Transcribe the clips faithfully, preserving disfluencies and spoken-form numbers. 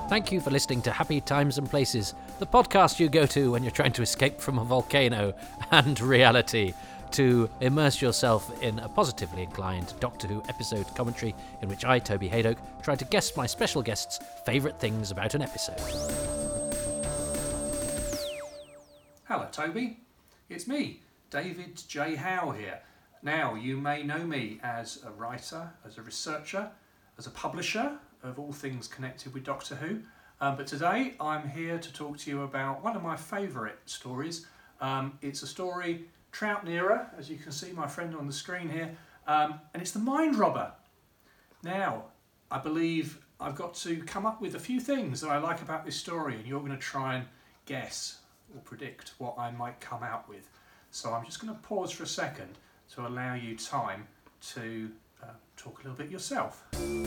Thank you for listening to Happy Times and Places, the podcast you go to when you're trying to escape from a volcano and reality, to immerse yourself in a positively inclined Doctor Who episode commentary in which I, Toby Haydock, try to guess my special guest's favourite things about an episode. Hello, Toby. It's me, David J. Howe here. Now, you may know me as a writer, as a researcher, as a publisher of all things connected with Doctor Who. Um, but today, I'm here to talk to you about one of my favourite stories. Um, it's a story, Troutneera, as you can see my friend on the screen here, um, and it's the Mind Robber. Now, I believe I've got to come up with a few things that I like about this story, and you're going to try and guess or predict what I might come out with. So I'm just going to pause for a second to allow you time to uh, talk a little bit yourself.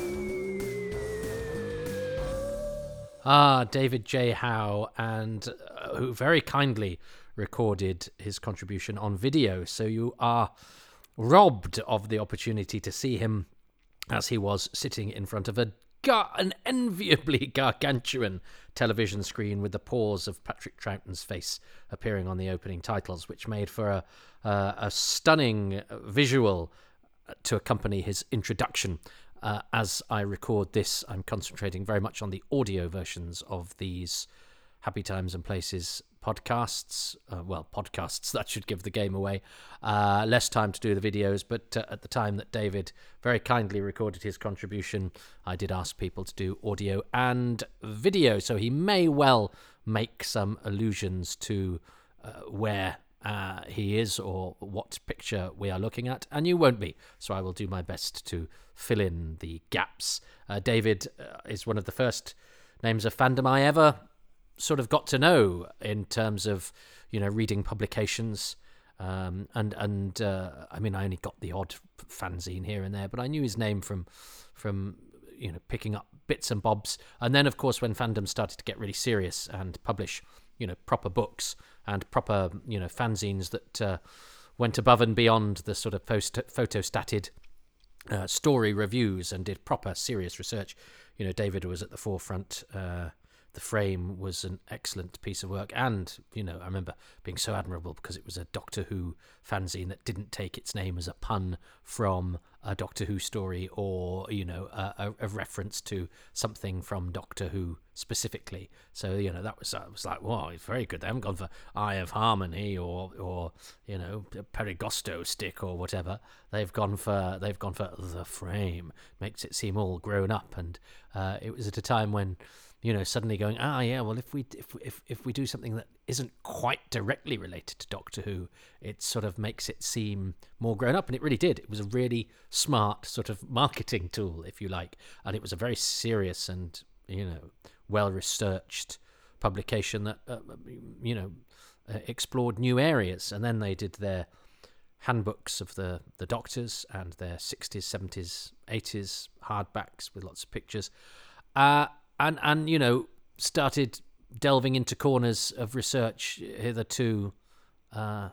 Ah, David J. Howe, and uh, who very kindly recorded his contribution on video. So you are robbed of the opportunity to see him as he was sitting in front of a gar- an enviably gargantuan television screen with the paws of Patrick Troughton's face appearing on the opening titles, which made for a, uh, a stunning visual to accompany his introduction. Uh, as I record this, I'm concentrating very much on the audio versions of these Happy Times and Places podcasts. Uh, well, podcasts, that should give the game away. Uh, less time to do the videos, but uh, at the time that David very kindly recorded his contribution, I did ask people to do audio and video, so he may well make some allusions to uh, where uh, he is or what picture we are looking at, and you won't be, so I will do my best to fill in the gaps. Uh, David uh, is one of the first names of fandom I ever sort of got to know in terms of, you know, reading publications. Um, and, and uh, I mean, I only got the odd fanzine here and there, but I knew his name from, from you know, picking up bits and bobs. And then, of course, when fandom started to get really serious and publish, you know, proper books and proper, you know, fanzines that uh, went above and beyond the sort of post photostated uh, story reviews and did proper serious research. You know, David was at the forefront. Uh, The Frame was an excellent piece of work, and, you know, I remember being so admirable because it was a Doctor Who fanzine that didn't take its name as a pun from a Doctor Who story or, you know, a, a reference to something from Doctor Who specifically. So, you know, that was, I was like, wow, it's very good. They haven't gone for Eye of Harmony or, or you know, Perigosto stick or whatever. They've gone for, they've gone for The Frame. Makes it seem all grown up, and uh, it was at a time when, you know, suddenly going, ah, yeah, well, if we if if if we do something that isn't quite directly related to Doctor Who, it sort of makes it seem more grown up, and it really did. It was a really smart sort of marketing tool, if you like, and it was a very serious and, you know, well-researched publication that, uh, you know, uh, explored new areas. And then they did their handbooks of the the Doctors and their sixties, seventies, eighties hardbacks with lots of pictures. Uh, And, and you know, started delving into corners of research hitherto uh,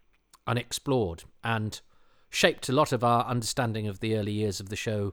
unexplored, and shaped a lot of our understanding of the early years of the show.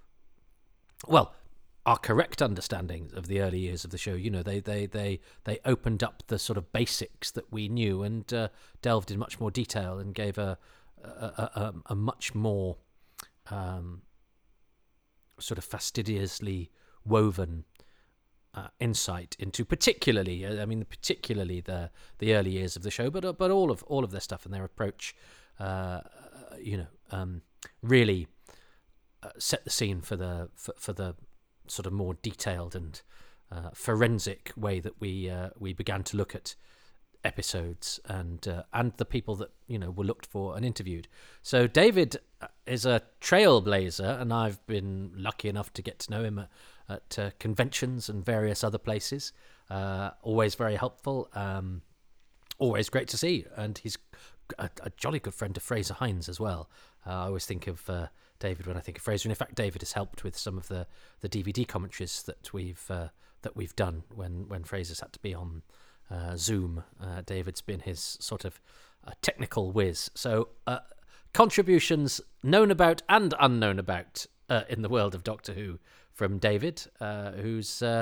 Well, our correct understanding of the early years of the show. You know, they they they, they opened up the sort of basics that we knew and uh, delved in much more detail and gave a a, a, a much more um, sort of fastidiously woven Uh, insight into particularly, I mean, particularly the the early years of the show, but but all of all of their stuff and their approach, uh, you know, um, really uh, set the scene for the for, for the sort of more detailed and uh, forensic way that we uh, we began to look at episodes and uh, and the people that, you know, were looked for and interviewed. So David is a trailblazer, and I've been lucky enough to get to know him at, at uh, conventions and various other places. Uh, always very helpful, um, always great to see, and he's a, a jolly good friend to Fraser Hines as well. Uh, I always think of uh, David when I think of Fraser, and in fact, David has helped with some of the, the D V D commentaries that we've uh, that we've done when when Fraser's had to be on uh, Zoom. Uh, David's been his sort of uh, technical whiz. So uh, contributions known about and unknown about uh, in the world of Doctor Who from David, uh, who's uh,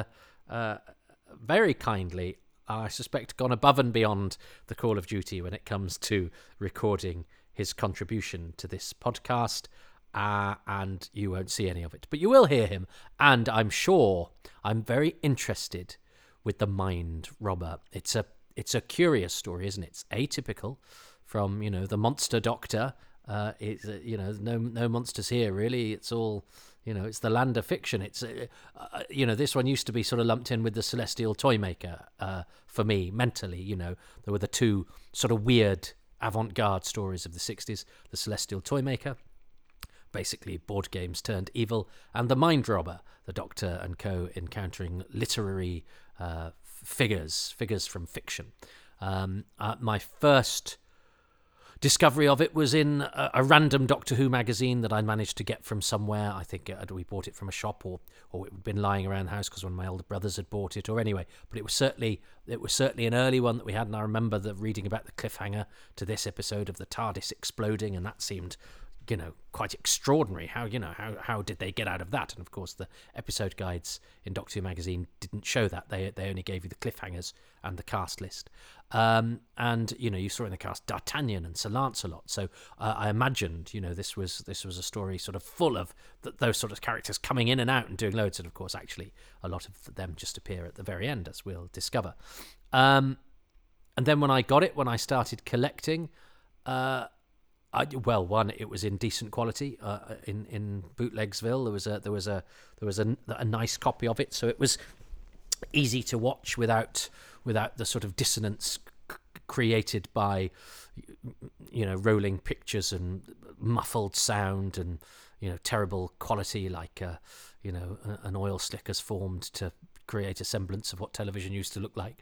uh, very kindly, I suspect, gone above and beyond the Call of Duty when it comes to recording his contribution to this podcast. Uh, and you won't see any of it, but you will hear him. And I'm sure I'm very interested with The Mind Robber. It's a it's a curious story, isn't it? It's atypical from, you know, the monster doctor. Uh, it's uh, you know, no no monsters here really. It's all, you know, it's the land of fiction. It's uh, uh, you know, this one used to be sort of lumped in with the Celestial Toymaker uh, for me mentally. You know, there were the two sort of weird avant-garde stories of the sixties: the Celestial Toymaker, basically board games turned evil, and The Mind Robber, the Doctor and co encountering literary uh, figures, figures from fiction. Um, uh, my first discovery of it was in a, a random Doctor Who magazine that I managed to get from somewhere. I think uh, we bought it from a shop, or or it had been lying around the house because one of my older brothers had bought it, or anyway. But it was certainly it was certainly an early one that we had, and I remember the reading about the cliffhanger to this episode of the TARDIS exploding, and that seemed, you know, quite extraordinary. How, you know, how how did they get out of that? And of course, the episode guides in Doctor Who magazine didn't show that. They they only gave you the cliffhangers and the cast list. Um, and you know, you saw in the cast D'Artagnan and Sir Lancelot. So uh, I imagined, you know, this was this was a story sort of full of th- those sort of characters coming in and out and doing loads. And of course, actually, a lot of them just appear at the very end, as we'll discover. Um, and then when I got it, when I started collecting. Uh, I, well, one, it was in decent quality. Uh, in in Bootlegsville, there was a there was a there was a, a nice copy of it, so it was easy to watch without without the sort of dissonance c- created by, you know, rolling pictures and muffled sound and, you know, terrible quality, like uh, you know, an oil slick has formed to create a semblance of what television used to look like.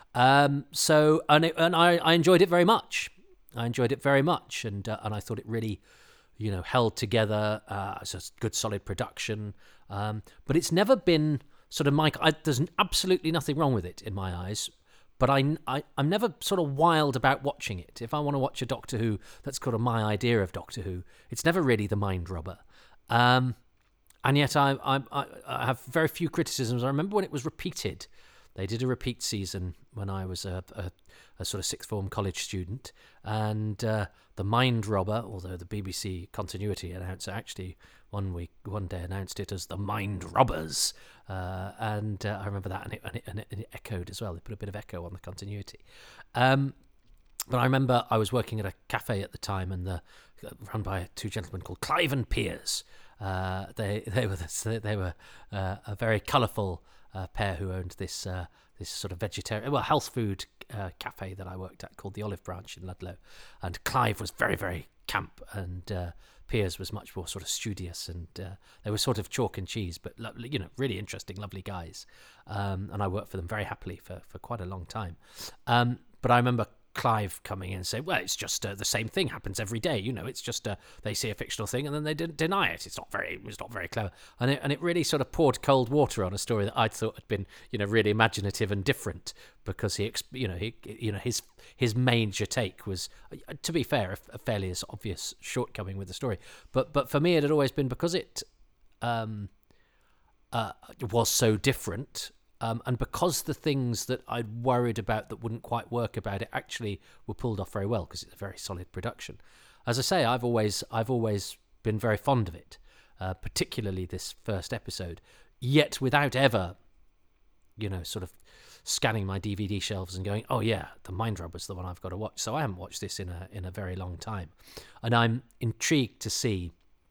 Um, so and it, and I, I enjoyed it very much. I enjoyed it very much, and uh, and I thought it really, you know, held together. Uh, it's a good, solid production. Um, but it's never been sort of my. I, there's absolutely nothing wrong with it in my eyes. But I, I, I'm never sort of wild about watching it. If I want to watch a Doctor Who that's got a, my idea of Doctor Who, it's never really The Mind Robber. Um, and yet I, I, I, I have very few criticisms. I remember when it was repeated. They did a repeat season when I was a, a, a sort of sixth form college student, and uh, The Mind Robber, although the B B C continuity announcer actually one week, one day announced it as The Mind Robbers, uh, and uh, I remember that, and it, and, it, and, it, and it echoed as well. They put a bit of echo on the continuity. Um, but I remember I was working at a cafe at the time, and the run by two gentlemen called Clive and Piers. Uh, they they were they were uh, a very colourful Uh, pair who owned this uh, this sort of vegetarian, well, health food uh, cafe that I worked at called the Olive Branch in Ludlow. And Clive was very, very camp, and uh, Piers was much more sort of studious, and uh, they were sort of chalk and cheese, but, you know, really interesting, lovely guys. Um, and I worked for them very happily for, for quite a long time. Um, but I remember Clive coming in and saying, well, it's just uh, the same thing happens every day. You know, it's just uh, they see a fictional thing and then they d- deny it. It's not very, it's not very clever. And it, and it really sort of poured cold water on a story that I thought had been, you know, really imaginative and different, because he, you know, he, you know, his his major take was, to be fair, a, a fairly obvious shortcoming with the story. But but for me, it had always been because it um, uh, was so different. Um, and because the things that I'd worried about that wouldn't quite work about it actually were pulled off very well, because it's a very solid production. As I say, I've always I've always been very fond of it, uh, particularly this first episode, yet without ever, you know, sort of scanning my D V D shelves and going, oh yeah, The Mind Robber's the one I've got to watch. So I haven't watched this in a in a very long time. And I'm intrigued to see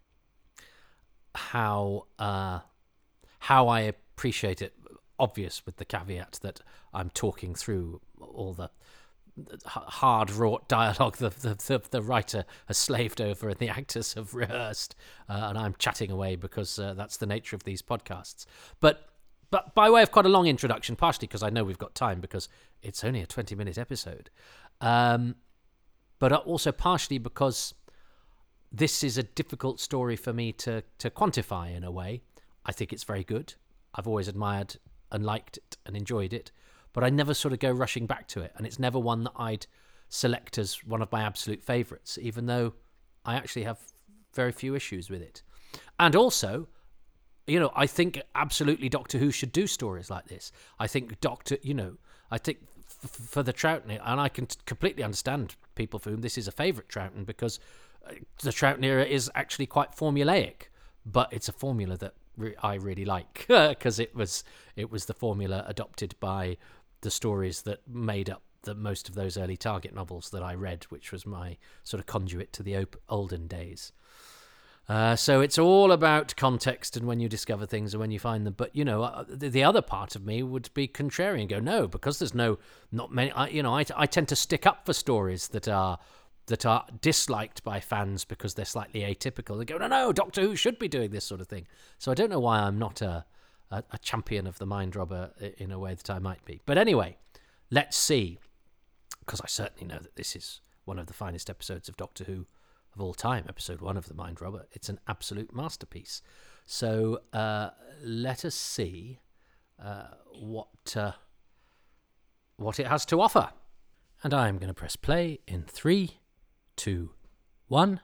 how uh, how I appreciate it. Obvious with the caveat that I'm talking through all the hard wrought dialogue the, the the the writer has slaved over and the actors have rehearsed, uh, and I'm chatting away because uh, that's the nature of these podcasts. But but by way of quite a long introduction, partially because I know we've got time because it's only a twenty minute episode, um, but also partially because this is a difficult story for me to to quantify in a way. I think it's very good. I've always admired and liked it and enjoyed it, but I never sort of go rushing back to it, and it's never one that I'd select as one of my absolute favourites, even though I actually have very few issues with it. And also, you know, I think absolutely Doctor Who should do stories like this. I think Doctor, you know, I think f- for the Troughton, and I can t- completely understand people for whom this is a favourite Troughton, because the Troughton era is actually quite formulaic, but it's a formula that re- I really like, because it was it was the formula adopted by the stories that made up the most of those early Target novels that I read, which was my sort of conduit to the op- olden days. Uh, so it's all about context and when you discover things and when you find them. But, you know, uh, the, the other part of me would be contrarian and go, no, because there's no, not many, I, you know, I, I tend to stick up for stories that are that are disliked by fans because they're slightly atypical. They go, no, no, Doctor Who should be doing this sort of thing. So I don't know why I'm not a, a, a champion of the mind robber in a way that I might be. But anyway, let's see, because I certainly know that this is one of the finest episodes of Doctor Who of all time, episode one of The Mind Robber. It's an absolute masterpiece. So uh, let us see uh, what uh, what it has to offer. And I am going to press play in three, two, one.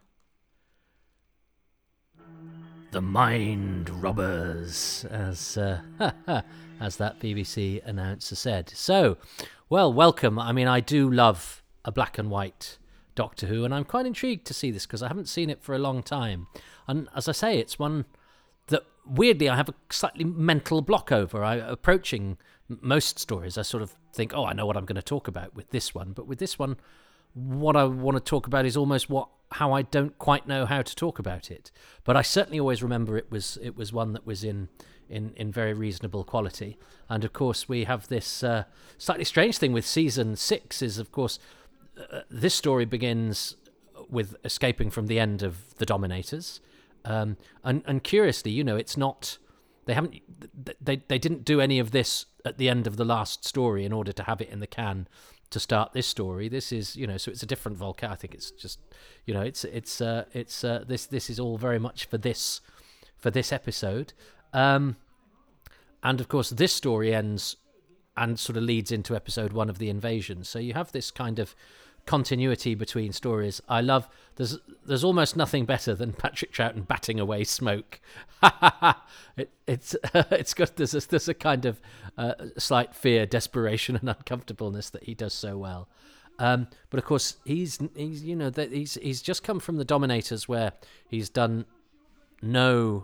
The Mind Robbers, as uh, as that B B C announcer said. So, well, welcome. I mean, I do love a black and white Doctor Who, and I'm quite intrigued to see this because I haven't seen it for a long time. And as I say, it's one that weirdly I have a slightly mental block over. I approaching most stories, I sort of think, oh, I know what I'm going to talk about with this one. But with this one, what I want to talk about is almost what how I don't quite know how to talk about it. But I certainly always remember it was it was one that was in in, in very reasonable quality. And of course, we have this uh, slightly strange thing with season six is, of course, Uh, this story begins with escaping from the end of the Dominators, um, and and curiously, you know, it's not they haven't they they didn't do any of this at the end of the last story in order to have it in the can to start this story. This is, you know, so it's a different Volcare. I think it's just, you know, it's it's uh, it's uh, this this is all very much for this for this episode, um, and of course this story ends and sort of leads into episode one of the invasion. So you have this kind of continuity between stories. I love there's there's almost nothing better than Patrick Troughton batting away smoke. it, it's it's got there's a, there's a kind of uh, slight fear, desperation, and uncomfortableness that he does so well. Um, but of course he's he's you know that he's he's just come from the Dominators where he's done no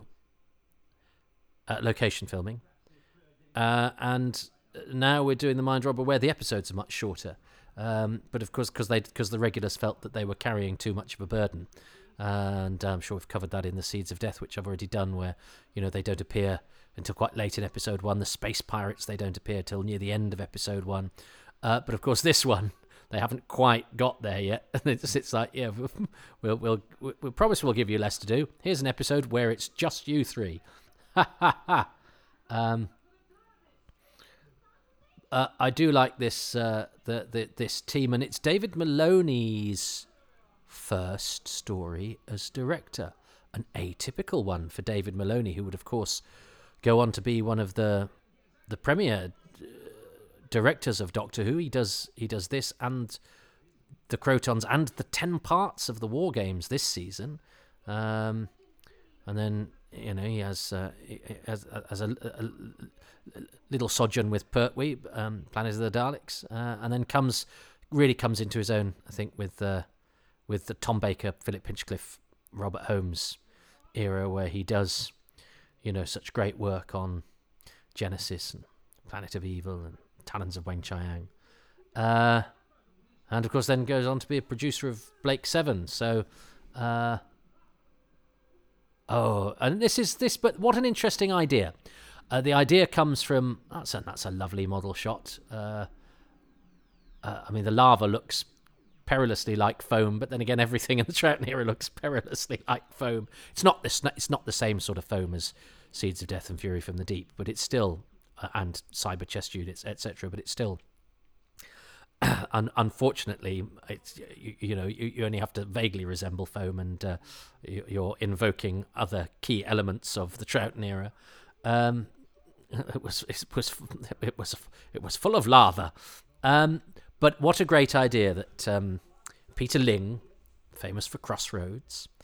uh, location filming, uh, and now we're doing the Mind Robber where the episodes are much shorter. Um, but of course, because they because the regulars felt that they were carrying too much of a burden, and I'm sure we've covered that in the Seeds of Death, which I've already done, where you know they don't appear until quite late in episode one. The Space Pirates, they don't appear till near the end of episode one. Uh, but of course, this one they haven't quite got there yet. it's, it's like, yeah, we'll we'll we'll promise we'll give you less to do. Here's an episode where it's just you three. Ha ha ha. Um. Uh, I do like this uh, the, the this team, and it's David Maloney's first story as director, an atypical one for David Maloney, who would of course go on to be one of the the premier uh, directors of Doctor Who. He does he does this and the Crotons and the ten parts of the War Games this season, um, and then you know he has uh, he has, has a, a, a little sojourn with Pertwee, um, Planet of the Daleks, uh, and then comes really comes into his own, I think, with uh, with the Tom Baker, Philip Hinchcliffe, Robert Holmes era, where he does, you know, such great work on Genesis and Planet of Evil and Talons of Weng-Chiang, uh, and of course then goes on to be a producer of Blake Seven. So, uh, oh, and this is this, but what an interesting idea. Uh, the idea comes from that's a, that's a lovely model shot. Uh, uh, I mean, the lava looks perilously like foam, but then again, everything in the Troughton era looks perilously like foam. It's not this. It's not the same sort of foam as Seeds of Death and Fury from the Deep, but it's still uh, and Cyber Chest Units, et cetera. But it's still, un- unfortunately, it's you, you know you, you only have to vaguely resemble foam, and uh, you're invoking other key elements of the Troughton era. Um, It was it was it was it was full of lava, um, but what a great idea that um, Peter Ling, famous for Crossroads,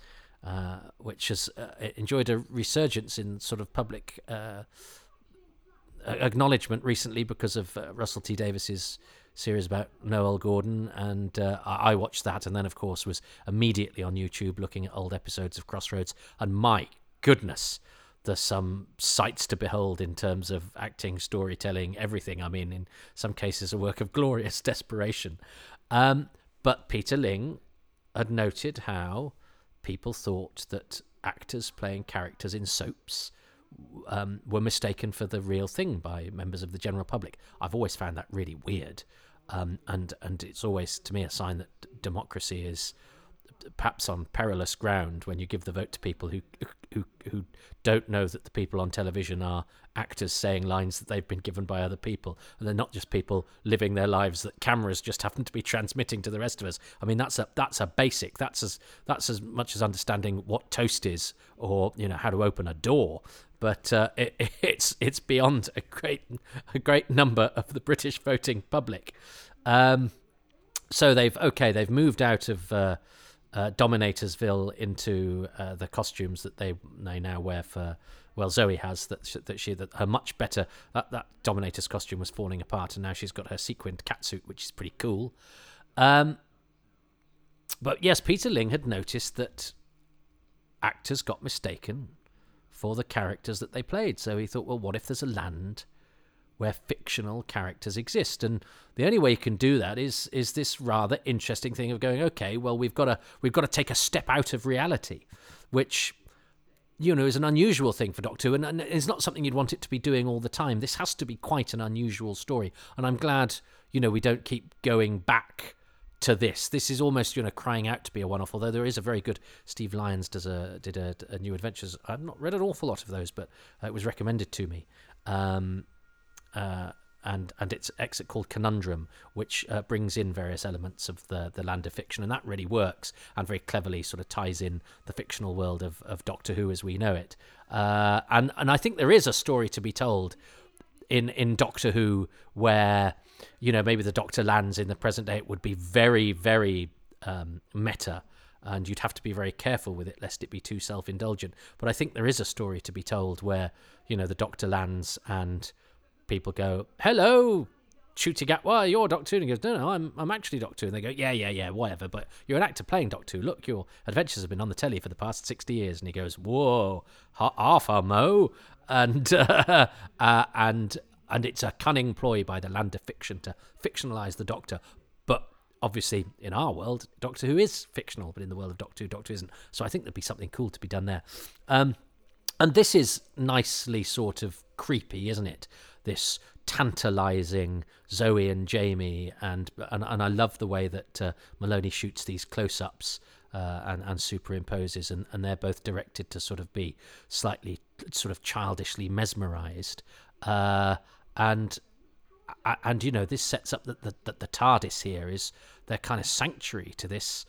uh, which has uh, enjoyed a resurgence in sort of public uh, acknowledgement recently because of uh, Russell T Davis's series about Noel Gordon, and uh, I watched that, and then of course was immediately on YouTube looking at old episodes of Crossroads, and my goodness, there's some sights to behold in terms of acting, storytelling, everything. I mean, in some cases, a work of glorious desperation. Um, but Peter Ling had noted how people thought that actors playing characters in soaps um, were mistaken for the real thing by members of the general public. I've always found that really weird. Um, and, and it's always, to me, a sign that d- democracy is perhaps on perilous ground when you give the vote to people who who who don't know that the people on television are actors saying lines that they've been given by other people, and they're not just people living their lives that cameras just happen to be transmitting to the rest of us. I mean, that's a that's a basic. That's as that's as much as understanding what toast is, or you know how to open a door. But uh, it, it's it's beyond a great a great number of the British voting public. Um, so they've okay they've moved out of Uh, Uh, Dominatorsville into uh, the costumes that they they now wear for, well, Zoe has that she, that she that her much better that that Dominator's costume was falling apart, and now she's got her sequined catsuit, which is pretty cool. Um, but yes, Peter Ling had noticed that actors got mistaken for the characters that they played, so he thought, well, what if there's a land where fictional characters exist? And the only way you can do that is is this rather interesting thing of going, okay, well, we've got to we've got to take a step out of reality, which, you know, is an unusual thing for Doctor Who, and, and it's not something you'd want it to be doing all the time. This has to be quite an unusual story, and I'm glad, you know, we don't keep going back to this. This is almost, you know, crying out to be a one-off, although there is a very good Steve Lyons does a did a, a New Adventures. I've not read an awful lot of those, but uh, it was recommended to me. Um, Uh, and and its exit called Conundrum, which uh, brings in various elements of the, the land of fiction, and that really works and very cleverly sort of ties in the fictional world of, of Doctor Who as we know it. Uh, and and I think there is a story to be told in in Doctor Who where, you know, maybe the Doctor lands in the present day. It would be very very um, meta, and you'd have to be very careful with it lest it be too self-indulgent. But I think there is a story to be told where, you know, the Doctor lands and people go, hello, Ncuti Gatwa, you're Doctor Who. And he goes, no, no, I'm I'm actually Doctor Who. And they go, yeah, yeah, yeah, whatever, but you're an actor playing Doctor Who. Look, your adventures have been on the telly for the past sixty years. And he goes, whoa, half a mo. And, uh, uh, and, and it's a cunning ploy by the land of fiction to fictionalize the Doctor. But obviously, in our world, Doctor Who is fictional, but in the world of Doctor Who, Doctor Who isn't. So I think there'd be something cool to be done there. Um, and this is nicely sort of creepy, isn't it? This tantalizing Zoe and Jamie, and and, and I love the way that uh, Maloney shoots these close-ups uh, and, and superimposes, and, and they're both directed to sort of be slightly sort of childishly mesmerized. Uh, and, and you know, this sets up that the, that the TARDIS here is their kind of sanctuary to this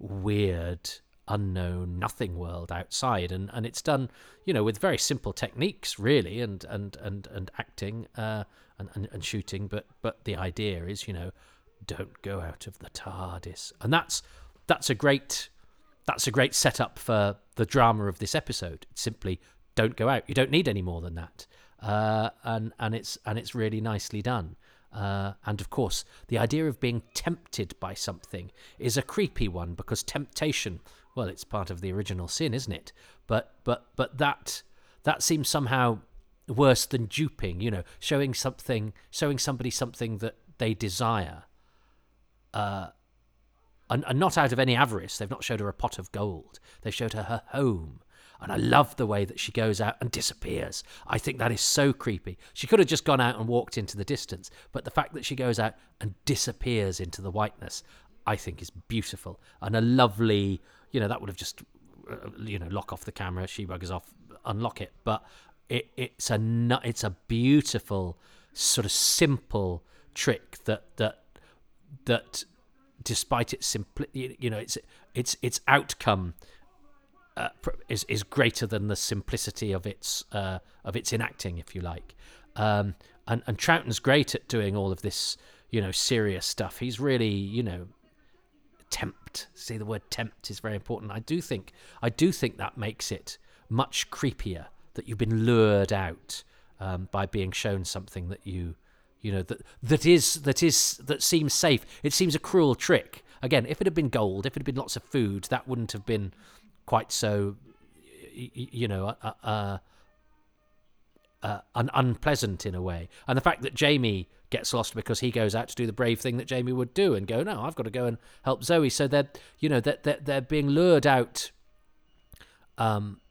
weird, unknown nothing world outside, and and it's done, you know, with very simple techniques really, and and and and acting uh and, and and shooting, but but the idea is, you know, don't go out of the TARDIS, and that's that's a great that's a great setup for the drama of this episode. It's simply don't go out. You don't need any more than that, uh and and it's and it's really nicely done. Uh, and of course, the idea of being tempted by something is a creepy one, because temptation, well, it's part of the original sin, isn't it? But but but that that seems somehow worse than duping. You know, showing something, showing somebody something that they desire, uh, and, and not out of any avarice. They've not showed her a pot of gold. They've showed her her home. And I love the way that she goes out and disappears. I think that is so creepy. She could have just gone out and walked into the distance, but the fact that she goes out and disappears into the whiteness, I think is beautiful. And a lovely, you know, that would have just, uh, you know, lock off the camera, she buggers off, unlock it. But it, it's a it's a beautiful, sort of simple trick that that that, despite its simpli, you know, its its its outcome. Uh, is is greater than the simplicity of its uh, of its enacting, if you like. Um, and and Troughton's great at doing all of this, you know, serious stuff. He's really, you know, tempt. See, the word tempt is very important. I do think I do think that makes it much creepier that you've been lured out um, by being shown something that you you know that that is that is that seems safe. It seems a cruel trick. Again, if it had been gold, if it had been lots of food, that wouldn't have been quite so you know uh, uh, uh, un- unpleasant in a way. And the fact that Jamie gets lost because he goes out to do the brave thing that Jamie would do and go, no, I've got to go and help Zoe. So they're, you know, that they're, they're being lured out, um,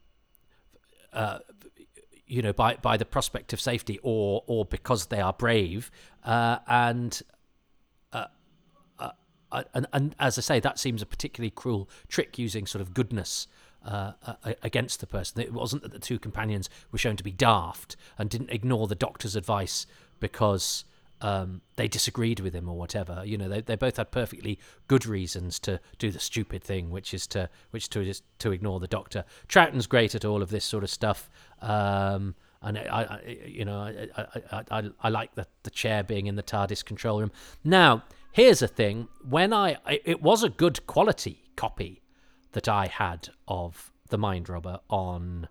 uh, you know, by, by the prospect of safety or, or because they are brave. Uh, and, uh, uh, and, and as I say, that seems a particularly cruel trick, using sort of goodness Uh, uh, against the person. It wasn't that the two companions were shown to be daft and didn't ignore the doctor's advice because um, they disagreed with him or whatever. You know, they they both had perfectly good reasons to do the stupid thing, which is to which to is to ignore the doctor. Troughton's great at all of this sort of stuff, um, and I, I, you know, I I, I, I like the the chair being in the TARDIS control room. Now, here's a thing: when I it was a good quality copy that I had of The Mind Robber on,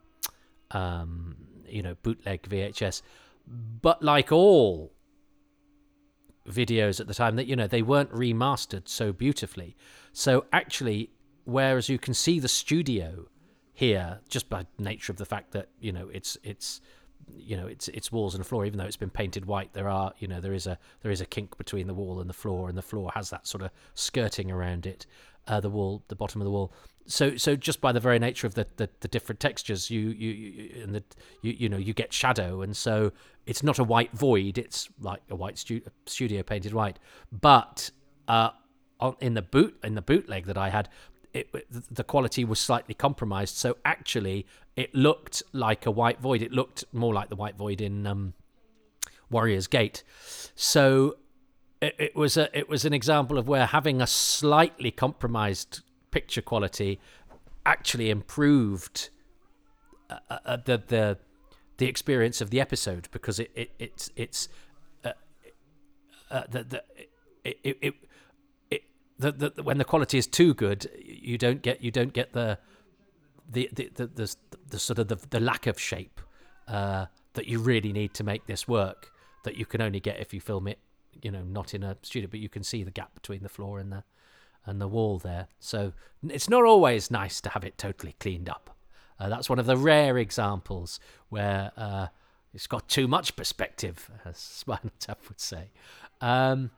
um, you know, bootleg V H S. But like all videos at the time, that, you know, they weren't remastered so beautifully. So actually, whereas you can see the studio here, just by nature of the fact that, you know, it's it's you know it's it's walls and floor, even though it's been painted white, there are you know there is a there is a kink between the wall and the floor, and the floor has that sort of skirting around it, uh, the wall, the bottom of the wall. So, so just by the very nature of the, the, the different textures, you you, you and the you you know you get shadow, and so it's not a white void. It's like a white stu- studio painted white. But uh, on, in the boot in the bootleg that I had, it, the quality was slightly compromised. So actually, it looked like a white void. It looked more like the white void in um, Warrior's Gate. So it, it was a it was an example of where having a slightly compromised picture quality actually improved uh, uh, the the the experience of the episode, because it, it it's it's uh, uh, the the it it, it, it the, the when the quality is too good, you don't get you don't get the the the the, the, the sort of the, the lack of shape uh, that you really need to make this work, that you can only get if you film it, you know, not in a studio, but you can see the gap between the floor and the and the wall there. So it's not always nice to have it totally cleaned up. Uh, that's one of the rare examples where uh, it's got too much perspective, as Spinal Tap would say. Um,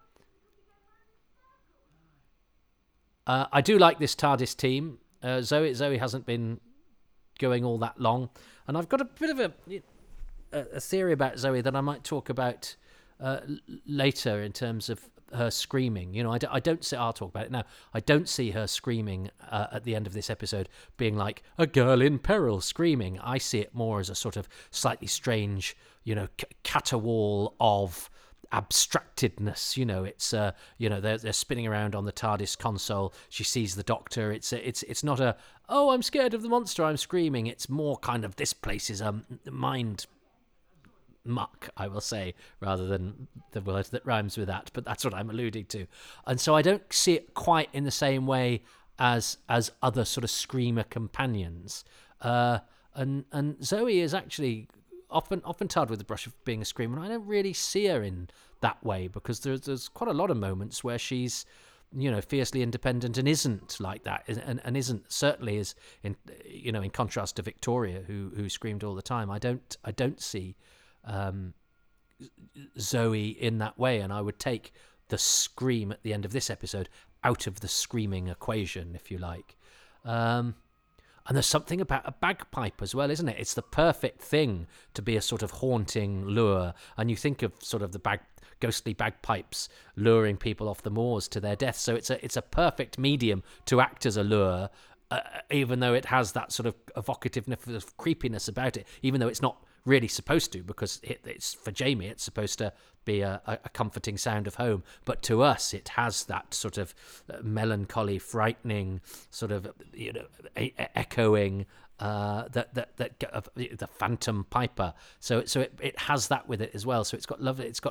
uh, I do like this TARDIS team. Uh, Zoe Zoe hasn't been going all that long, and I've got a bit of a a theory about Zoe that I might talk about uh, later in terms of her screaming. You know, I, d- I don't see, I'll talk about it now. I don't see her screaming uh, at the end of this episode being like a girl in peril screaming. I see it more as a sort of slightly strange, you know, c- caterwaul of abstractedness. You know, it's uh, you know, they're they're spinning around on the TARDIS console. She sees the Doctor. It's a, it's it's not a oh, I'm scared of the monster, I'm screaming. It's more kind of, this place is a mind muck, I will say, rather than the word that rhymes with that, but that's what I'm alluding to. And so I don't see it quite in the same way as as other sort of screamer companions. Uh, and and Zoe is actually often often tarred with the brush of being a screamer. And I don't really see her in that way, because there's there's quite a lot of moments where she's, you know, fiercely independent and isn't like that, and and isn't certainly is in, you know, in contrast to Victoria, who who screamed all the time. I don't I don't see um, Zoe in that way, and I would take the scream at the end of this episode out of the screaming equation, if you like. Um, and there's something about a bagpipe as well, isn't it? It's the perfect thing to be a sort of haunting lure, and you think of sort of the bag ghostly bagpipes luring people off the moors to their death. So it's a it's a perfect medium to act as a lure, uh, even though it has that sort of evocativeness of creepiness about it, even though it's not really supposed to, because it, it's for Jamie, it's supposed to be a, a comforting sound of home. But to us, it has that sort of melancholy, frightening, sort of, you know, e- echoing, uh, that that that uh, the phantom piper. So so it, it has that with it as well. So it's got lovely. It's got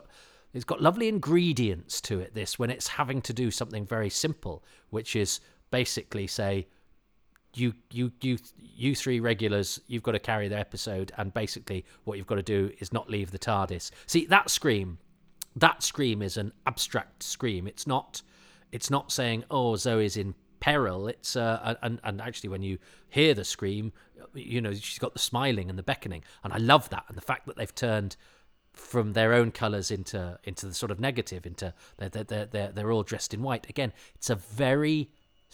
it's got lovely ingredients to it, this, when it's having to do something very simple, which is basically say, you you you you three regulars, you've got to carry the episode, and basically what you've got to do is not leave the TARDIS. See, that scream, that scream is an abstract scream. It's not it's not saying, oh, Zoe's in peril. It's uh and, and actually when you hear the scream, you know, she's got the smiling and the beckoning, and I love that, and the fact that they've turned from their own colours into into the sort of negative, into they're they're they're they're all dressed in white. Again, it's a very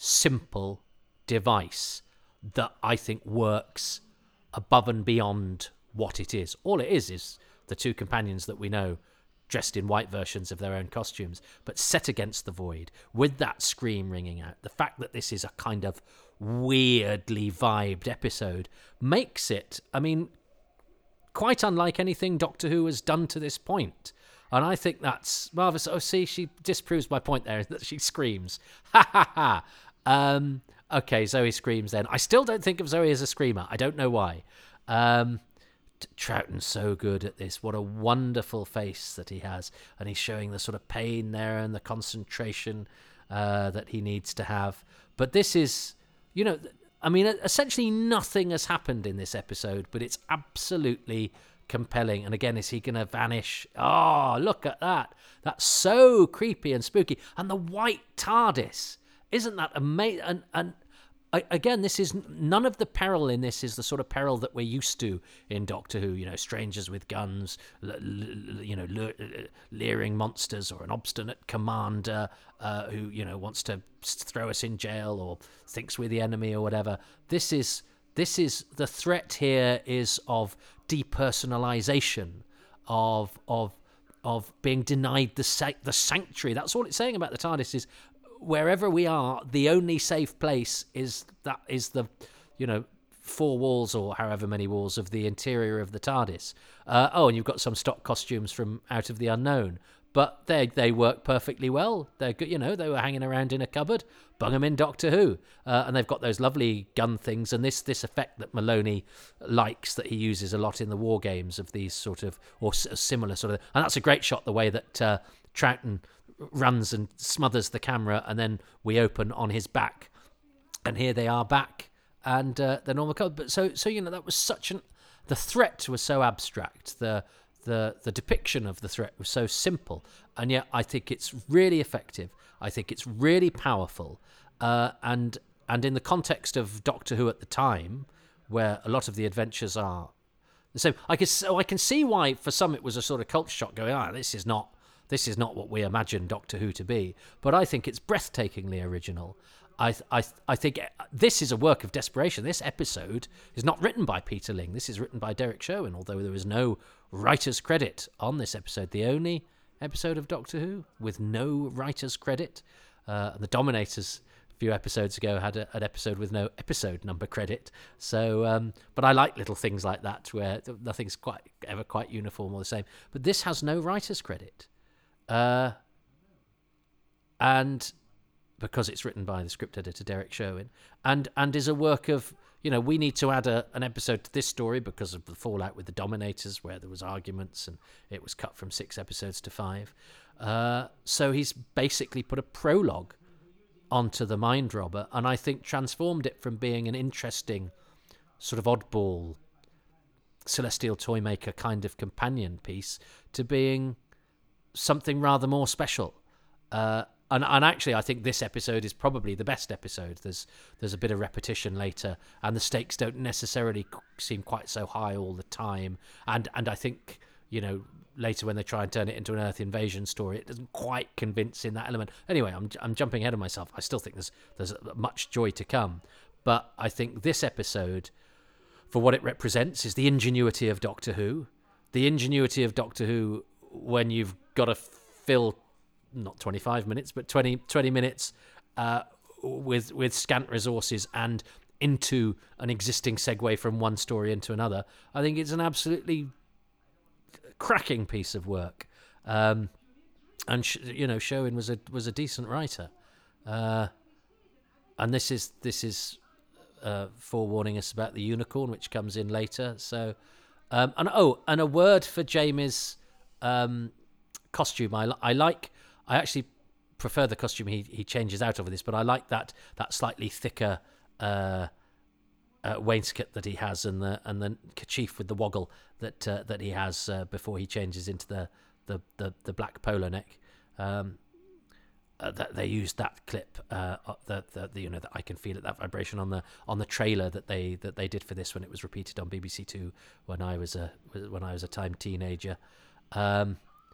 simple device that I think works above and beyond what it is. All it is is the two companions that we know dressed in white versions of their own costumes, but set against the void with that scream ringing out. The fact that this is a kind of weirdly vibed episode makes it, I mean, quite unlike anything Doctor Who has done to this point. And I think that's marvellous. Oh, see, she disproves my point there, that she screams. Ha ha ha. Um, okay, Zoe screams then. I still don't think of Zoe as a screamer. I don't know why. Um, Troughton's so good at this. What a wonderful face that he has. And he's showing the sort of pain there and the concentration uh, that he needs to have. But this is, you know, I mean, essentially nothing has happened in this episode, but it's absolutely compelling. And again, is he going to vanish? Oh, look at that. That's so creepy and spooky. And the white TARDIS. Isn't that amazing? And, and again, this is none of the peril in this is the sort of peril that we're used to in Doctor Who. You know, strangers with guns, l- l- you know, l- leering monsters, or an obstinate commander uh, who, you know, wants to throw us in jail or thinks we're the enemy or whatever. This is this is the threat here is of depersonalization, of of of being denied the sa- the sanctuary. That's all it's saying about the TARDIS is, wherever we are, the only safe place is that is the, you know, four walls or however many walls of the interior of the TARDIS. Uh, oh, and you've got some stock costumes from Out of the Unknown, but they they work perfectly well. They're good, you know. They were hanging around in a cupboard. Bung them in Doctor Who, uh, and they've got those lovely gun things and this this effect that Maloney likes, that he uses a lot in the war games of these sort of or s- similar sort of. And that's a great shot. The way that uh, Troughton runs and smothers the camera, and then we open on his back, and here they are back, and uh, the normal code. But so, so you know, that was such an. The threat was so abstract. The the the depiction of the threat was so simple, and yet I think it's really effective. I think it's really powerful, uh, and and in the context of Doctor Who at the time, where a lot of the adventures are the same, I can so I can see why for some it was a sort of culture shock, going, ah, this is not. This is not what we imagine Doctor Who to be, but I think it's breathtakingly original. I, I, I think this is a work of desperation. This episode is not written by Peter Ling. This is written by Derek Sherwin, although there is no writer's credit on this episode. The only episode of Doctor Who with no writer's credit. Uh, the Dominators a few episodes ago had a, an episode with no episode number credit. So, um, but I like little things like that where nothing's quite ever quite uniform or the same. But this has no writer's credit. Uh, and because it's written by the script editor Derek Sherwin, and and is a work of, you know, we need to add a, an episode to this story because of the fallout with the Dominators, where there was arguments and it was cut from six episodes to five. Uh, so he's basically put a prologue onto the Mind Robber, and I think transformed it from being an interesting sort of oddball Celestial Toymaker kind of companion piece to being something rather more special, uh, and and actually, I think this episode is probably the best episode. There's there's a bit of repetition later, and the stakes don't necessarily seem quite so high all the time. And and I think, you know, later when they try and turn it into an Earth invasion story, it doesn't quite convince in that element. Anyway, I'm I'm jumping ahead of myself. I still think there's there's much joy to come, but I think this episode, for what it represents, is the ingenuity of Doctor Who, the ingenuity of Doctor Who. When you've got to fill not twenty-five minutes but twenty, twenty minutes uh, with with scant resources and into an existing segue from one story into another, I think it's an absolutely cracking piece of work. Um, and sh- you know, Sherwin was a was a decent writer, uh, and this is this is uh, forewarning us about the unicorn, which comes in later. So, um, and oh, and a word for Jamie's Um, costume. I, I like. I actually prefer the costume he he changes out over this, but I like that that slightly thicker uh, uh, wainscot that he has, and the and the kerchief with the woggle that uh, that he has uh, before he changes into the the the, the black polo neck. Um, Uh, that they used that clip, uh, that the, the you know that I can feel it, that vibration on the on the trailer that they that they did for this when it was repeated on B B C Two when I was a when I was a time teenager, um,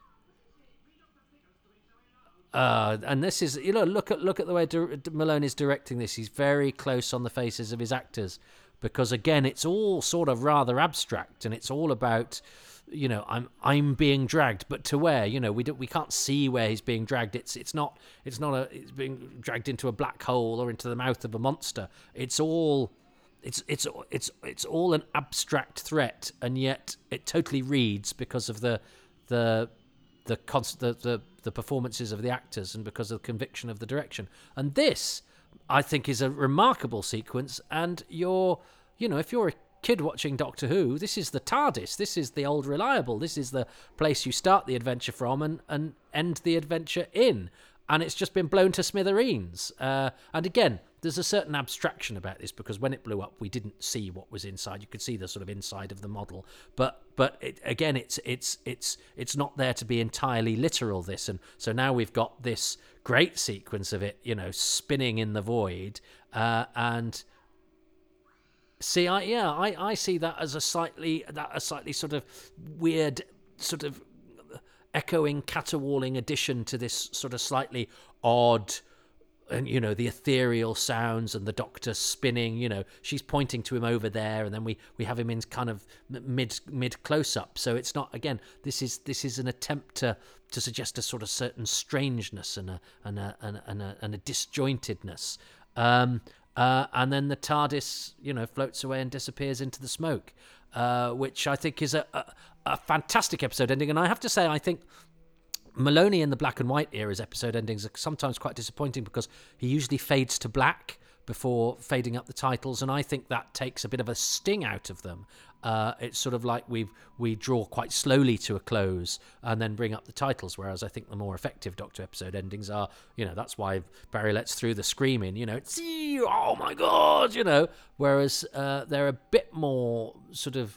uh, and this is you know look at look at the way Di- Malone is directing this. He's very close on the faces of his actors, because again it's all sort of rather abstract, and it's all about. You know, I'm I'm being dragged, but to where? You know, we don't we can't see where he's being dragged. It's it's not it's not a it's being dragged into a black hole or into the mouth of a monster. It's all it's it's it's it's all an abstract threat, and yet it totally reads because of the the the const, the, the the performances of the actors and because of the conviction of the direction. And this, I think, is a remarkable sequence. And you're you know if you're a kid watching Doctor Who, this is the TARDIS, this is the old reliable, this is the place you start the adventure from and, and end the adventure in, and it's just been blown to smithereens. Uh, and again, there's a certain abstraction about this, because when it blew up we didn't see what was inside. You could see the sort of inside of the model, but but it, again it's it's it's it's not there to be entirely literal, this. And so now we've got this great sequence of it, you know, spinning in the void, uh, and See, I yeah, I, I see that as a slightly that a slightly sort of weird, sort of echoing, caterwauling addition to this sort of slightly odd, and you know the ethereal sounds and the Doctor spinning. You know, she's pointing to him over there, and then we, we have him in kind of mid mid close up. So it's not again. This is this is an attempt to to suggest a sort of certain strangeness and a and a and a, and a, and a disjointedness. Um, Uh, and then the TARDIS, you know, floats away and disappears into the smoke, uh, which I think is a, a, a fantastic episode ending. And I have to say, I think Maloney in the black and white era's episode endings are sometimes quite disappointing, because he usually fades to black before fading up the titles, and I think that takes a bit of a sting out of them. Uh, it's sort of like we we draw quite slowly to a close and then bring up the titles, whereas I think the more effective Doctor episode endings are, you know, that's why Barry lets through the screaming, you know, see, oh my God, you know, whereas uh, they're a bit more sort of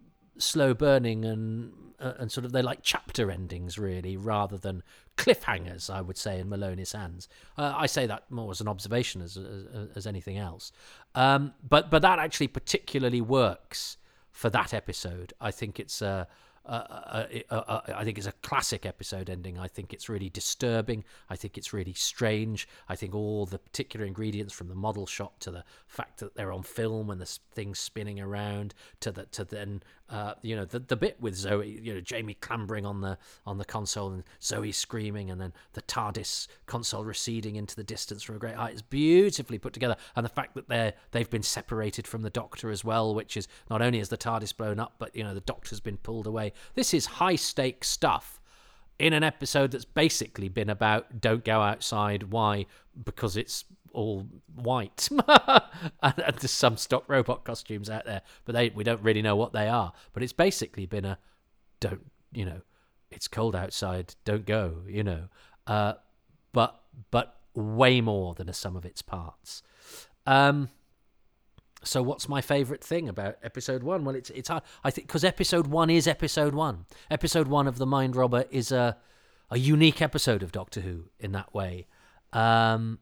slow burning and uh, and sort of they're like chapter endings really, rather than cliffhangers, I would say, in Maloney's hands. Uh, I say that more as an observation as as, as anything else. Um, but but that actually particularly works for that episode. I think it's a, a, a, a, a I think it's a classic episode ending. I think it's really disturbing. I think it's really strange. I think all the particular ingredients, from the model shot to the fact that they're on film and the things spinning around, to the to then uh, you know the the bit with Zoe, you know, Jamie clambering on the on the console and Zoe screaming, and then the TARDIS console receding into the distance from a great height is beautifully put together. And the fact that they're they've been separated from the Doctor as well, which is not only is the TARDIS blown up, but you know the Doctor's been pulled away. This is high stakes stuff in an episode that's basically been about don't go outside. Why? Because it's all white. and, and there's some stock robot costumes out there, but they we don't really know what they are. But it's basically been a don't, you know, it's cold outside, don't go, you know. Uh, but but way more than a sum of its parts. Um, so what's my favourite thing about episode one? Well, it's it's hard. I think because episode one is episode one. Episode one of The Mind Robber is a a unique episode of Doctor Who in that way. Um,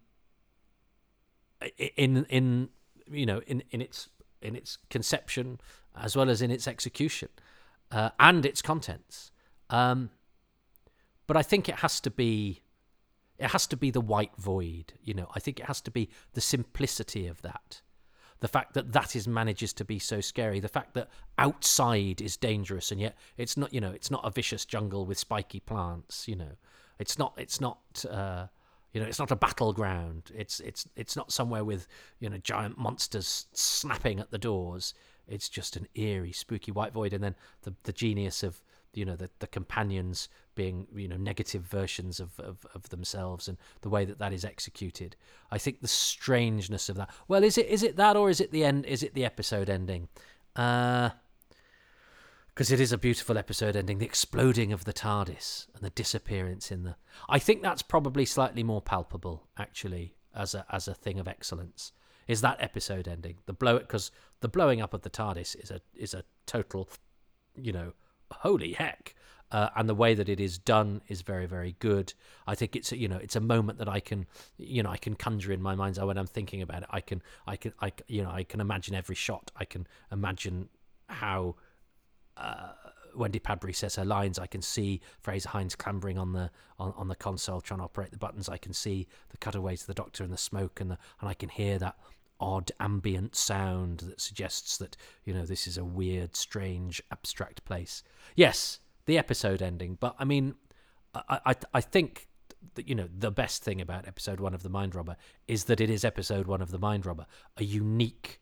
in in you know in, in its in its conception as well as in its execution uh, and its contents. Um, but I think it has to be it has to be the white void. You know, I think it has to be the simplicity of that. The fact that that is manages to be so scary. The fact that outside is dangerous, and yet it's not. You know, it's not a vicious jungle with spiky plants. You know, it's not. It's not. Uh, you know, it's not a battleground. It's it's it's not somewhere with you know giant monsters snapping at the doors. It's just an eerie, spooky white void, and then the the genius of you know the, the companions being you know negative versions of, of, of themselves, and the way that that is executed. I think the strangeness of that. Well, is it is it that, or is it the end? Is it the episode ending? Uh, because it is a beautiful episode ending. The exploding of the TARDIS and the disappearance in the... I think that's probably slightly more palpable, actually, as a as a thing of excellence, is that episode ending. The blow because the blowing up of the TARDIS is a is a total, you know, holy heck. Uh, and the way that it is done is very, very good. I think it's, you know, it's a moment that I can, you know, I can conjure in my mind's eye when I'm thinking about it. I can, I can, I, you know, I can imagine every shot. I can imagine how uh, Wendy Padbury says her lines. I can see Fraser Hines clambering on the on, on the console trying to operate the buttons. I can see the cutaways to the Doctor and the smoke, and the, and I can hear that odd ambient sound that suggests that, you know, this is a weird, strange, abstract place. Yes. The episode ending, but I mean, I, I I think that, you know, the best thing about episode one of The Mind Robber is that it is episode one of The Mind Robber, a unique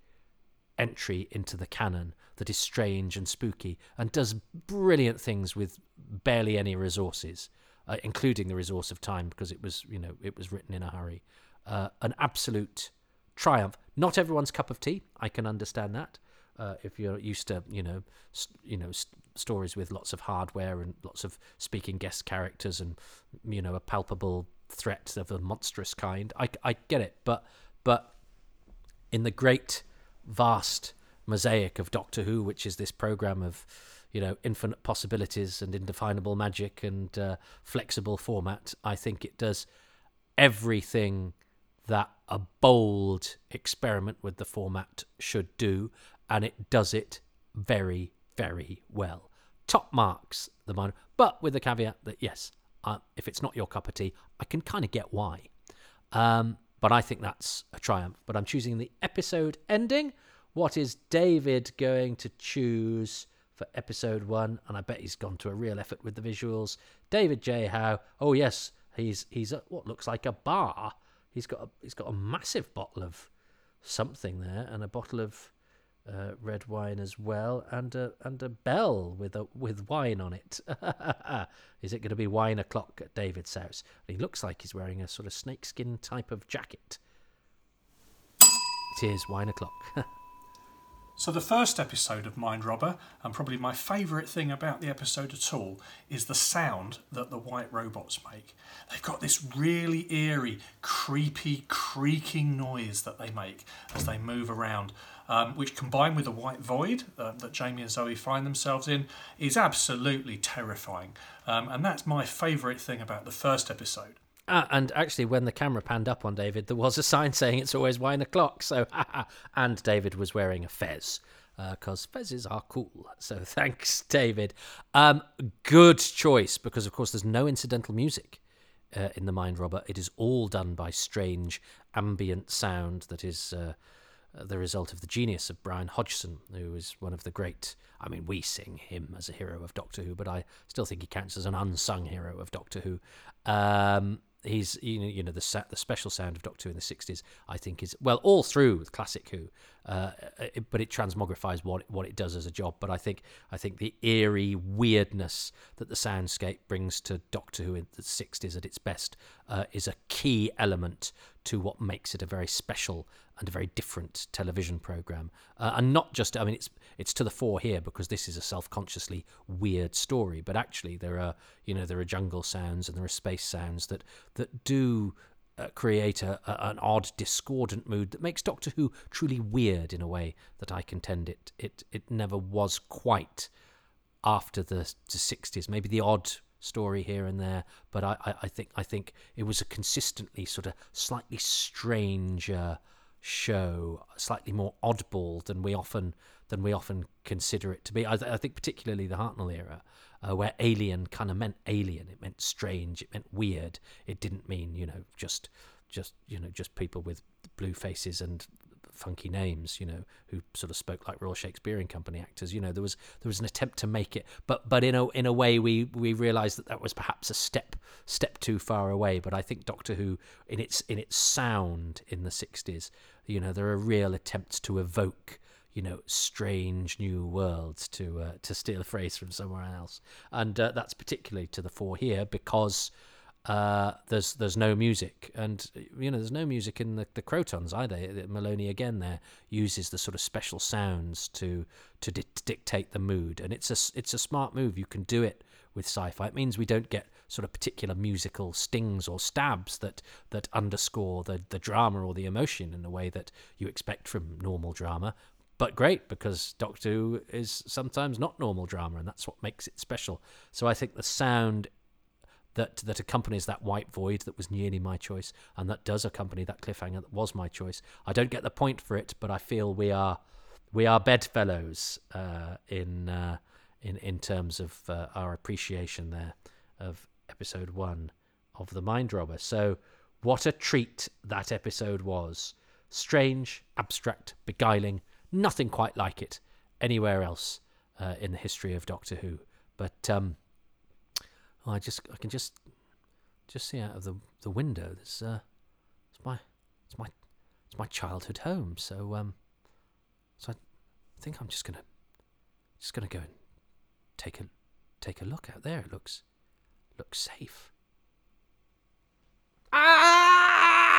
entry into the canon that is strange and spooky and does brilliant things with barely any resources, uh, including the resource of time, because it was, you know, it was written in a hurry. Uh, an absolute triumph. Not everyone's cup of tea. I can understand that. Uh, if you're used to, you know, st- you know, st- stories with lots of hardware and lots of speaking guest characters and, you know, a palpable threat of a monstrous kind, I, I get it. But but in the great, vast mosaic of Doctor Who, which is this program of, you know, infinite possibilities and indefinable magic and uh, flexible format, I think it does everything that a bold experiment with the format should do. And it does it very, very well. Top marks, The Mind, but with the caveat that, yes, uh, if it's not your cup of tea, I can kind of get why. Um, but I think that's a triumph. But I'm choosing the episode ending. What is David going to choose for episode one? And I bet he's gone to a real effort with the visuals. David J. Howe. Oh, yes, he's he's at what looks like a bar. He's got a, he's got a massive bottle of something there and a bottle of Uh, red wine as well, and a and a bell with a with wine on it. Is it going to be wine o'clock at David's house? And he looks like he's wearing a sort of snakeskin type of jacket. It is wine o'clock. So the first episode of Mind Robber, and probably my favourite thing about the episode at all, is the sound that the white robots make. They've got this really eerie, creepy, creaking noise that they make as they move around, um, which combined with the white void uh, that Jamie and Zoe find themselves in is absolutely terrifying. Um, and that's my favourite thing about the first episode. Ah, and actually, when the camera panned up on David, there was a sign saying it's always wine o'clock. So, and David was wearing a fez, because uh, fezzes are cool. So thanks, David. Um, good choice, because, of course, there's no incidental music uh, in The Mind Robber. It is all done by strange ambient sound that is uh, the result of the genius of Brian Hodgson, who is one of the great... I mean, we sing him as a hero of Doctor Who, but I still think he counts as an unsung hero of Doctor Who. Um... He's, you know, you know the sa- the special sound of Doctor Who in the sixties, I think, is, well, all through classic Who, uh, it, but it transmogrifies what what it does as a job. But I think I think the eerie weirdness that the soundscape brings to Doctor Who in the sixties at its best uh, is a key element to what makes it a very special and a very different television program. Uh, and not just, I mean, it's it's to the fore here because this is a self-consciously weird story, but actually there are, you know, there are jungle sounds and there are space sounds that that do uh, create a, a, an odd, discordant mood that makes Doctor Who truly weird in a way that I contend it it it never was quite after the, the sixties. Maybe the odd story here and there, but I, I, I think I think it was a consistently sort of slightly strange uh, show, slightly more oddball than we often than we often consider it to be. I, th- I think particularly the Hartnell era, uh, where alien kind of meant alien. It meant strange. It meant weird. It didn't mean, you know, just just you know just people with blue faces and funky names, you know, who sort of spoke like Royal Shakespearean Company actors. You know, there was there was an attempt to make it, but but in a in a way we we realised that that was perhaps a step step too far away. But I think Doctor Who, in its in its sound in the sixties, you know, there are real attempts to evoke, you know, strange new worlds, to uh, to steal a phrase from somewhere else, and uh, that's particularly to the fore here because uh, there's there's no music, and you know there's no music in the, the Crotons either. Maloney again there uses the sort of special sounds to to di- dictate the mood, and it's a it's a smart move. You can do it with sci-fi. It means we don't get sort of particular musical stings or stabs that that underscore the the drama or the emotion in a way that you expect from normal drama. But great, because Doctor Who is sometimes not normal drama, and that's what makes it special. So I think the sound that that accompanies that white void that was nearly my choice, and that does accompany that cliffhanger that was my choice. I don't get the point for it, but I feel we are we are bedfellows uh, in uh, in in terms of uh, our appreciation there of episode one of The Mind Robber. So what a treat that episode was. Strange, abstract, beguiling. Nothing quite like it anywhere else uh, in the history of Doctor Who. But um, oh, I just I can just just see out of the, the window. There's uh, it's my it's my it's my childhood home. So um, so I think I'm just gonna just gonna go and take a take a look out there. It looks looks safe. Ah!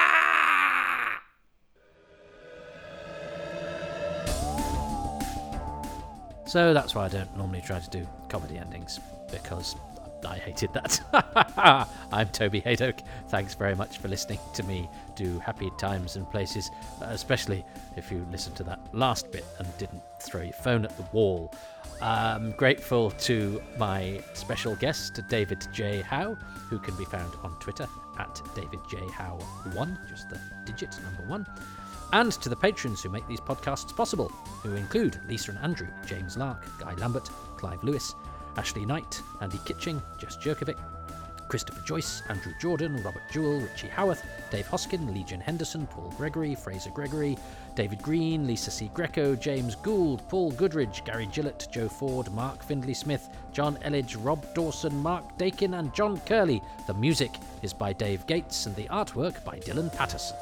So that's why I don't normally try to do comedy endings, because I hated that. I'm Toby Haydock. Thanks very much for listening to me do Happy Times and Places, uh, especially if you listened to that last bit and didn't throw your phone at the wall. I'm grateful to my special guest, David J. Howe, who can be found on Twitter at David J. Howe one, just the digit number one. And to the patrons who make these podcasts possible, who include Lisa and Andrew, James Lark, Guy Lambert, Clive Lewis, Ashley Knight, Andy Kitching, Jess Jerkovic, Christopher Joyce, Andrew Jordan, Robert Jewell, Richie Howarth, Dave Hoskin, Legion Henderson, Paul Gregory, Fraser Gregory, David Green, Lisa C. Greco, James Gould, Paul Goodridge, Gary Gillett, Joe Ford, Mark Findlay Smith, John Elledge, Rob Dawson, Mark Dakin and John Curley. The music is by Dave Gates and the artwork by Dylan Patterson.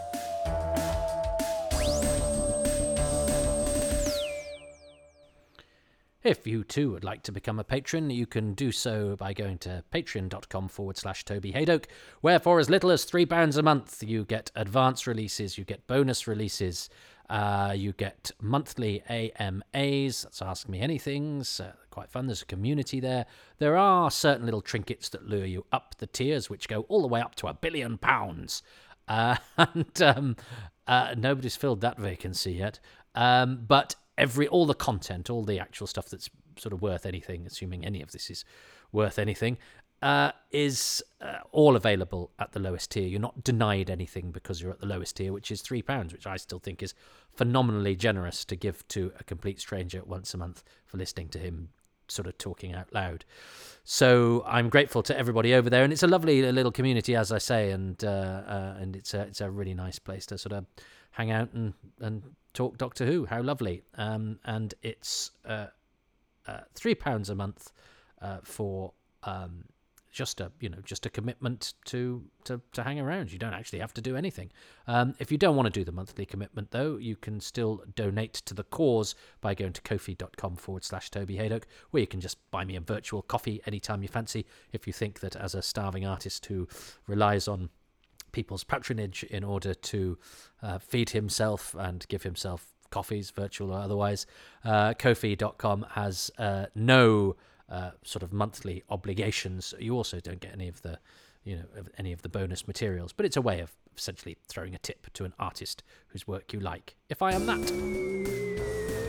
If you too would like to become a patron, you can do so by going to patreon.com forward slash Toby Haydock, where for as little as three pounds a month, you get advance releases, you get bonus releases, uh, you get monthly A M As, that's Ask Me Anythings, uh, quite fun, there's a community there. There are certain little trinkets that lure you up the tiers, which go all the way up to a billion pounds. Uh, and um, uh, nobody's filled that vacancy yet. Um, but Every all the content, all the actual stuff that's sort of worth anything, assuming any of this is worth anything, uh, is uh, all available at the lowest tier. You're not denied anything because you're at the lowest tier, which is three pounds, which I still think is phenomenally generous to give to a complete stranger once a month for listening to him sort of talking out loud. So I'm grateful to everybody over there, and it's a lovely little community, as I say, and uh, uh, and it's a it's a really nice place to sort of hang out and and. talk Doctor Who. How lovely. Um, and it's uh, uh, three pounds a month uh, for um, just a you know just a commitment to, to to hang around. You don't actually have to do anything. Um, if you don't want to do the monthly commitment, though, you can still donate to the cause by going to ko-fi.com forward slash Toby Haydock, where you can just buy me a virtual coffee anytime you fancy. If you think that as a starving artist who relies on people's patronage in order to uh, feed himself and give himself coffees, virtual or otherwise, uh, ko-fi dot com has uh, no uh, sort of monthly obligations. You also don't get any of the, you know, of any of the bonus materials, but it's a way of essentially throwing a tip to an artist whose work you like, if I am that.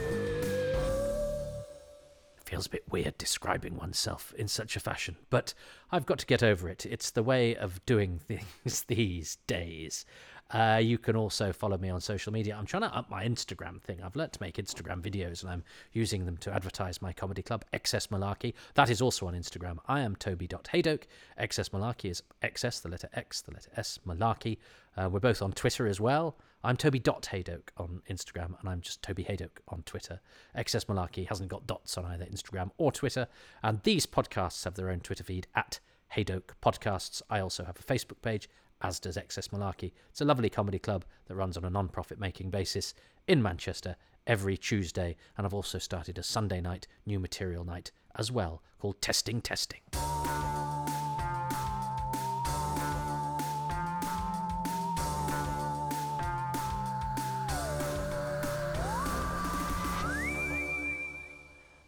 Feels a bit weird describing oneself in such a fashion, but I've got to get over it. It's the way of doing things these days. Uh, you can also follow me on social media. I'm trying to up my Instagram thing. I've learnt to make Instagram videos, and I'm using them to advertise my comedy club, X S Malarkey. That is also on Instagram. I am Toby.Haydock. X S Malarkey is X S, the letter X, the letter S, Malarkey. Uh, we're both on Twitter as well. I'm Toby.Haydock on Instagram, and I'm just Toby Haydock on Twitter. X S Malarkey hasn't got dots on either Instagram or Twitter, and these podcasts have their own Twitter feed at Haydock Podcasts. I also have a Facebook page, as does X S Malarkey. It's a lovely comedy club that runs on a non-profit making basis in Manchester every Tuesday, and I've also started a Sunday night new material night as well called Testing Testing.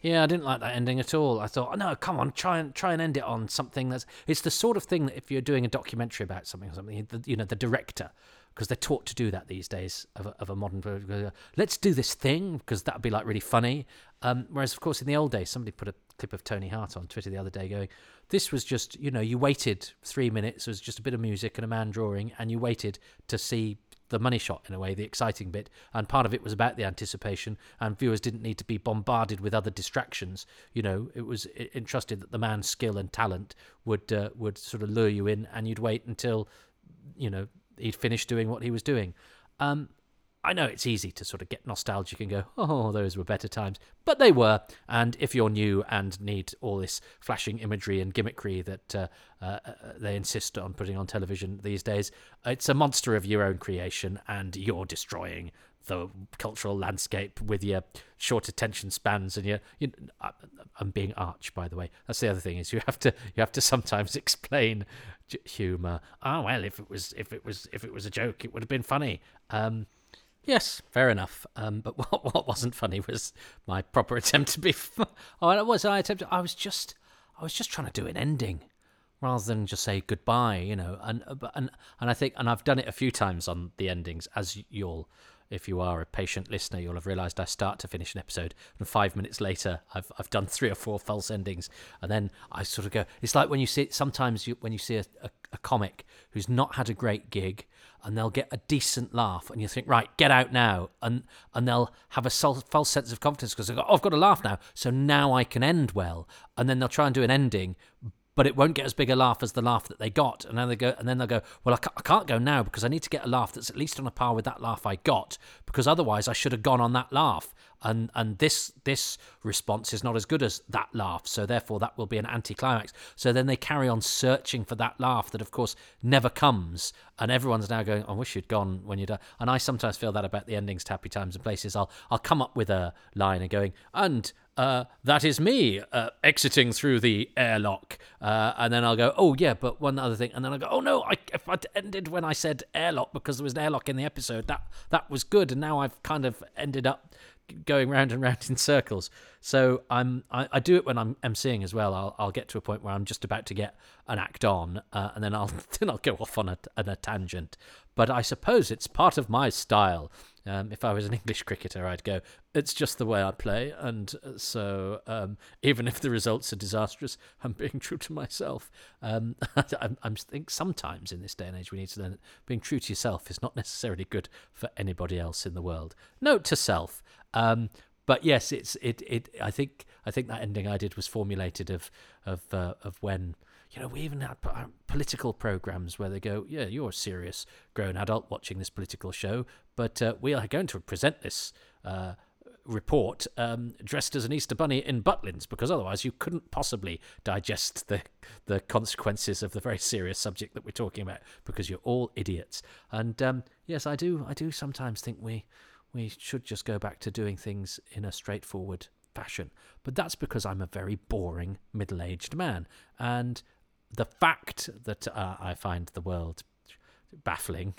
Yeah, I didn't like that ending at all. I thought, oh, no, come on, try and try and end it on something that's. It's the sort of thing that if you're doing a documentary about something or something, the, you know, the director, because they're taught to do that these days of a, of a modern. Let's do this thing because that'd be like really funny. Um, whereas, of course, in the old days, somebody put a clip of Tony Hart on Twitter the other day going, this was just, you know, you waited three minutes, it was just a bit of music and a man drawing, and you waited to see the money shot, in a way, the exciting bit, and part of it was about the anticipation, and viewers didn't need to be bombarded with other distractions. You know, it was entrusted that the man's skill and talent would uh, would sort of lure you in, and you'd wait until, you know, he'd finished doing what he was doing. Um, I know it's easy to sort of get nostalgic and go, oh, those were better times. But they were. And if you're new and need all this flashing imagery and gimmickry that uh, uh, they insist on putting on television these days, it's a monster of your own creation, and you're destroying the cultural landscape with your short attention spans and your. You know, I'm being arch, by the way. That's the other thing, is you have to you have to sometimes explain humour. Oh well, if it was if it was if it was a joke, it would have been funny. Um, Yes, fair enough. Um, but what what wasn't funny was my proper attempt to be. F- oh, it was I attempted. I was just, I was just trying to do an ending, rather than just say goodbye. You know, and and and I think, and I've done it a few times on the endings, as you'll, if you are a patient listener, you'll have realised I start to finish an episode, and five minutes later, I've I've done three or four false endings, and then I sort of go. It's like when you see sometimes you when you see a, a, a comic who's not had a great gig, and they'll get a decent laugh, and you think, right, get out now, and and they'll have a false sense of confidence because they go, oh, I've got a laugh now, so now I can end well, and then they'll try and do an ending, but it won't get as big a laugh as the laugh that they got, and then they go, and then they'll go, well, I can't, I can't go now because I need to get a laugh that's at least on a par with that laugh I got, because otherwise I should have gone on that laugh, and and this this response is not as good as that laugh, so therefore that will be an anticlimax. So then they carry on searching for that laugh that, of course, never comes, and everyone's now going, I wish you'd gone when you're done. And I sometimes feel that about the endings to Happy Times and Places. I'll I'll come up with a line and going, and uh, that is me uh, exiting through the airlock, uh, and then I'll go, oh yeah, but one other thing, and then I'll go, oh no, I, if I'd ended when I said airlock because there was an airlock in the episode, that that was good, and now I've kind of ended up going round and round in circles. So I'm I, I do it when I'm emceeing as well. I'll I'll get to a point where I'm just about to get an act on, uh, and then I'll then I'll go off on a, on a tangent. But I suppose it's part of my style. Um, if I was an English cricketer, I'd go, it's just the way I play, and so um, even if the results are disastrous, I'm being true to myself. Um, I, I think sometimes in this day and age we need to learn that being true to yourself is not necessarily good for anybody else in the world. Note to self. Um, but yes, it's it it. I think I think that ending I did was formulated of of uh, of when. You know, we even had political programs where they go, yeah, you're a serious grown adult watching this political show, but uh, we are going to present this uh, report um, dressed as an Easter bunny in butlins, because otherwise you couldn't possibly digest the the consequences of the very serious subject that we're talking about, because you're all idiots. And um, yes, I do, I do sometimes think we we should just go back to doing things in a straightforward fashion. But that's because I'm a very boring middle-aged man, and the fact that uh, I find the world baffling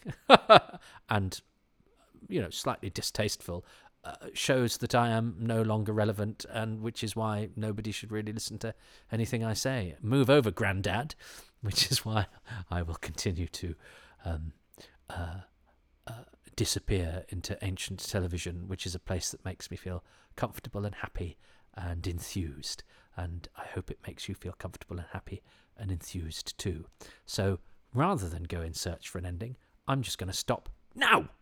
and, you know, slightly distasteful uh, shows that I am no longer relevant, and which is why nobody should really listen to anything I say. Move over, Grandad, which is why I will continue to um, uh, uh, disappear into ancient television, which is a place that makes me feel comfortable and happy and enthused. And I hope it makes you feel comfortable and happy and enthused too. So rather than go in search for an ending, I'm just going to stop now.